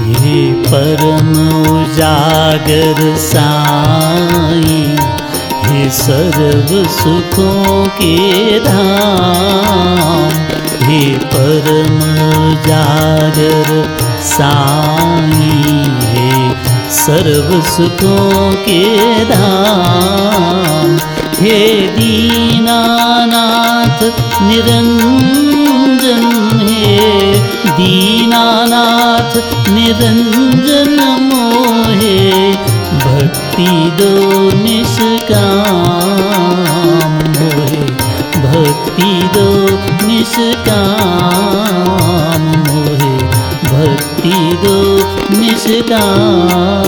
हे परम उजागर साईं, हे सर्व सुखों के धाम। हे परम उजागर साईं, हे सर्व सुखों के धाम। हे दीनानाथ निरंजन, हे दीनानाथ निरंजन मोहे भक्ति दो निष्काम। मोहे भक्ति दो निष्काम, मोहे भक्ति दो निष्काम।